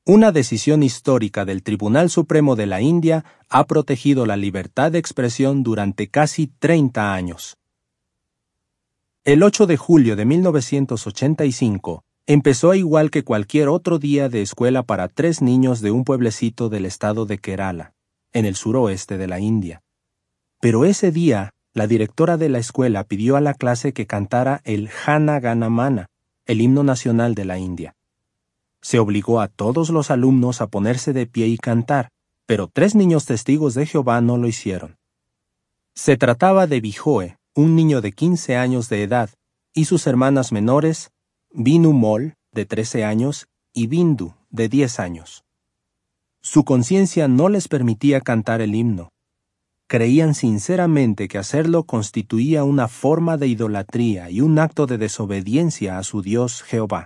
Una decisión histórica del Tribunal Supremo de la India ha protegido la libertad de expresión durante casi 30 años. El 8 de julio de 1985 empezó igual que cualquier otro día de escuela para 3 niños de un pueblecito del estado de Kerala, en el suroeste de la India. Pero ese día, la directora de la escuela pidió a la clase que cantara el Jana Gana Mana, el himno nacional de la India. Se obligó a todos los alumnos a ponerse de pie y cantar, pero 3 niños testigos de Jehová no lo hicieron. Se trataba de Bijoe, un niño de 15 años de edad, y sus hermanas menores, Binu Mol, de 13 años, y Bindu, de 10 años. Su conciencia no les permitía cantar el himno. Creían sinceramente que hacerlo constituía una forma de idolatría y un acto de desobediencia a su Dios Jehová.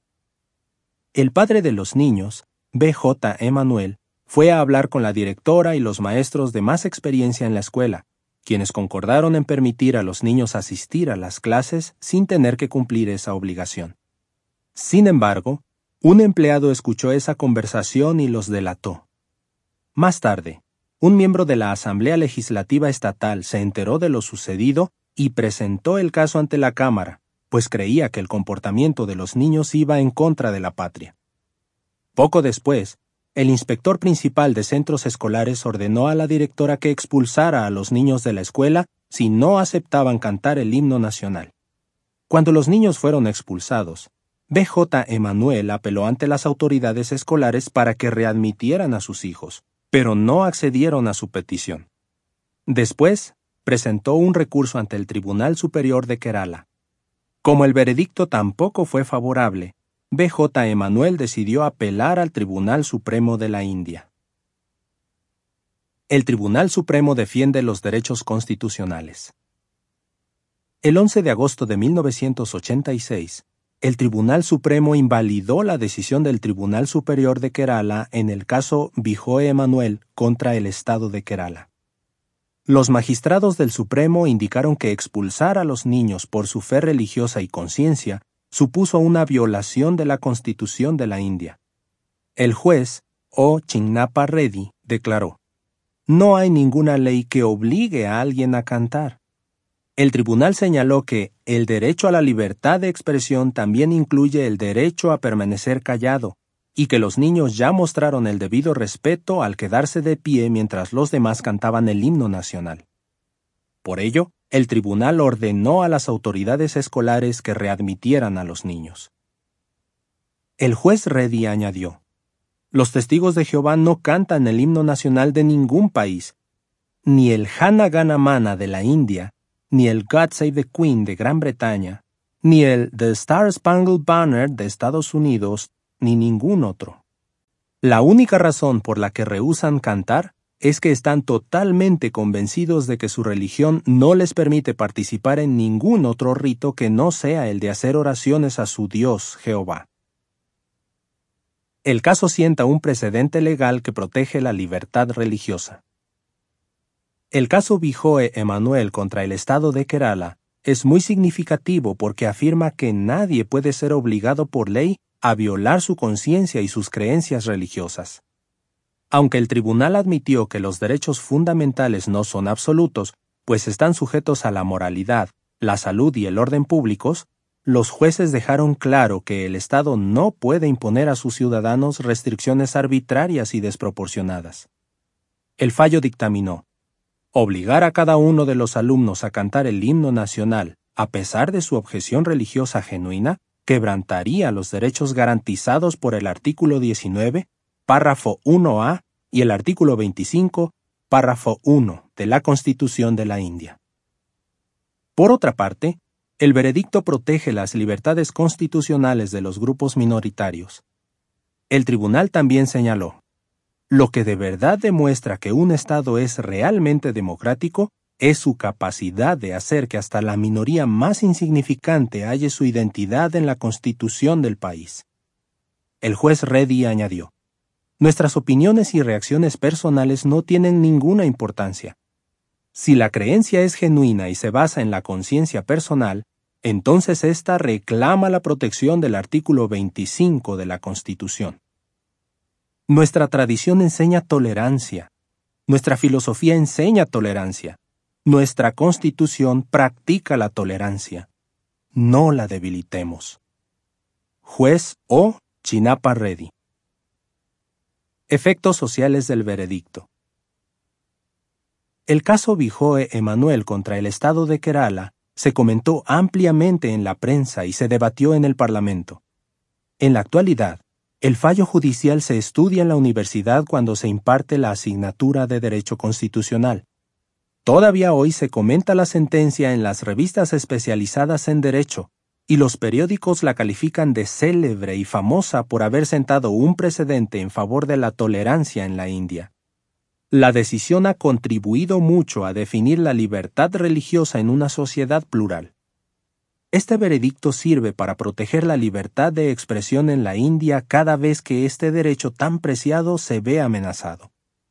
El padre de los niños, B.J. Emanuel, fue a hablar con la directora y los maestros de más experiencia en la escuela, quienes concordaron en permitir a los niños asistir a las clases sin tener que cumplir esa obligación. Sin embargo, un empleado escuchó esa conversación y los delató. Más tarde, un miembro de la Asamblea Legislativa Estatal se enteró de lo sucedido y presentó el caso ante la Cámara, pues creía que el comportamiento de los niños iba en contra de la patria. Poco después, el inspector principal de centros escolares ordenó a la directora que expulsara a los niños de la escuela si no aceptaban cantar el himno nacional. Cuando los niños fueron expulsados, B.J. Emanuel apeló ante las autoridades escolares para que readmitieran a sus hijos, pero no accedieron a su petición. Después, presentó un recurso ante el Tribunal Superior de Kerala. Como el veredicto tampoco fue favorable, B.J. Emanuel decidió apelar al Tribunal Supremo de la India. El Tribunal Supremo defiende los derechos constitucionales. El 11 de agosto de 1986, el Tribunal Supremo invalidó la decisión del Tribunal Superior de Kerala en el caso Bijoe Emanuel contra el Estado de Kerala. Los magistrados del Supremo indicaron que expulsar a los niños por su fe religiosa y conciencia supuso una violación de la Constitución de la India. El juez, O. Chinnappa Reddy, declaró: "No hay ninguna ley que obligue a alguien a cantar". El tribunal señaló que el derecho a la libertad de expresión también incluye el derecho a permanecer callado, y que los niños ya mostraron el debido respeto al quedarse de pie mientras los demás cantaban el himno nacional. Por ello, el tribunal ordenó a las autoridades escolares que readmitieran a los niños. El juez Reddy añadió: "Los testigos de Jehová no cantan el himno nacional de ningún país, ni el Jana Gana Mana de la India, ni el God Save the Queen de Gran Bretaña, ni el The Star Spangled Banner de Estados Unidos, ni ningún otro. La única razón por la que rehúsan cantar es que están totalmente convencidos de que su religión no les permite participar en ningún otro rito que no sea el de hacer oraciones a su Dios, Jehová". El caso sienta un precedente legal que protege la libertad religiosa. El caso Bijoe Emanuel contra el Estado de Kerala es muy significativo porque afirma que nadie puede ser obligado por ley a violar su conciencia y sus creencias religiosas. Aunque el tribunal admitió que los derechos fundamentales no son absolutos, pues están sujetos a la moralidad, la salud y el orden públicos, los jueces dejaron claro que el Estado no puede imponer a sus ciudadanos restricciones arbitrarias y desproporcionadas. El fallo dictaminó: obligar a cada uno de los alumnos a cantar el himno nacional, a pesar de su objeción religiosa genuina, quebrantaría los derechos garantizados por el artículo 19, párrafo 1a y el artículo 25, párrafo 1 de la Constitución de la India. Por otra parte, el veredicto protege las libertades constitucionales de los grupos minoritarios. El tribunal también señaló: lo que de verdad demuestra que un Estado es realmente democrático es su capacidad de hacer que hasta la minoría más insignificante halle su identidad en la Constitución del país. El juez Reddy añadió: nuestras opiniones y reacciones personales no tienen ninguna importancia. Si la creencia es genuina y se basa en la conciencia personal, entonces ésta reclama la protección del artículo 25 de la Constitución. Nuestra tradición enseña tolerancia. Nuestra filosofía enseña tolerancia. Nuestra Constitución practica la tolerancia. No la debilitemos. Juez O. Chinapa Reddy. Efectos sociales del veredicto. El caso Bijoy Emanuel contra el Estado de Kerala se comentó ampliamente en la prensa y se debatió en el Parlamento. En la actualidad, el fallo judicial se estudia en la universidad cuando se imparte la asignatura de Derecho Constitucional. Todavía hoy se comenta la sentencia en las revistas especializadas en Derecho, y los periódicos la califican de célebre y famosa por haber sentado un precedente en favor de la tolerancia en la India. La decisión ha contribuido mucho a definir la libertad religiosa en una sociedad plural. Este veredicto sirve para proteger la libertad de expresión en la India cada vez que este derecho tan preciado se ve amenazado.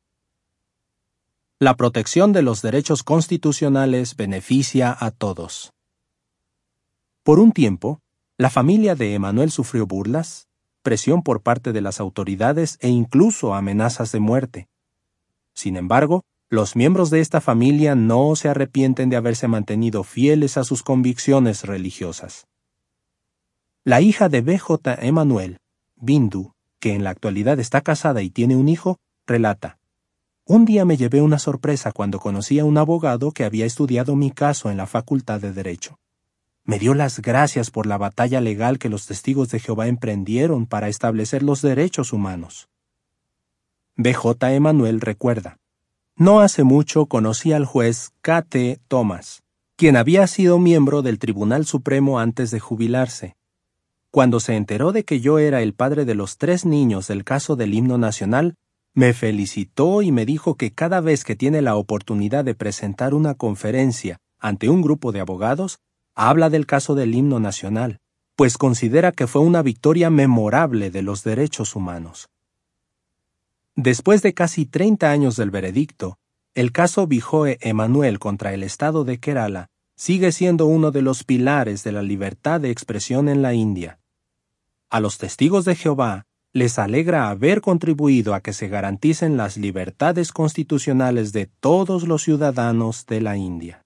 La protección de los derechos constitucionales beneficia a todos. Por un tiempo, la familia de Emanuel sufrió burlas, presión por parte de las autoridades e incluso amenazas de muerte. Sin embargo, los miembros de esta familia no se arrepienten de haberse mantenido fieles a sus convicciones religiosas. La hija de B.J. Emanuel, Bindu, que en la actualidad está casada y tiene un hijo, relata: «Un día me llevé una sorpresa cuando conocí a un abogado que había estudiado mi caso en la Facultad de Derecho. Me dio las gracias por la batalla legal que los testigos de Jehová emprendieron para establecer los derechos humanos». B.J. Emanuel recuerda: «No hace mucho conocí al juez K.T. Thomas, quien había sido miembro del Tribunal Supremo antes de jubilarse. Cuando se enteró de que yo era el padre de los 3 niños del caso del himno nacional, me felicitó y me dijo que cada vez que tiene la oportunidad de presentar una conferencia ante un grupo de abogados, habla del caso del himno nacional, pues considera que fue una victoria memorable de los derechos humanos». Después de casi 30 años del veredicto, el caso Bijoy Emanuel contra el Estado de Kerala sigue siendo uno de los pilares de la libertad de expresión en la India. A los testigos de Jehová les alegra haber contribuido a que se garanticen las libertades constitucionales de todos los ciudadanos de la India.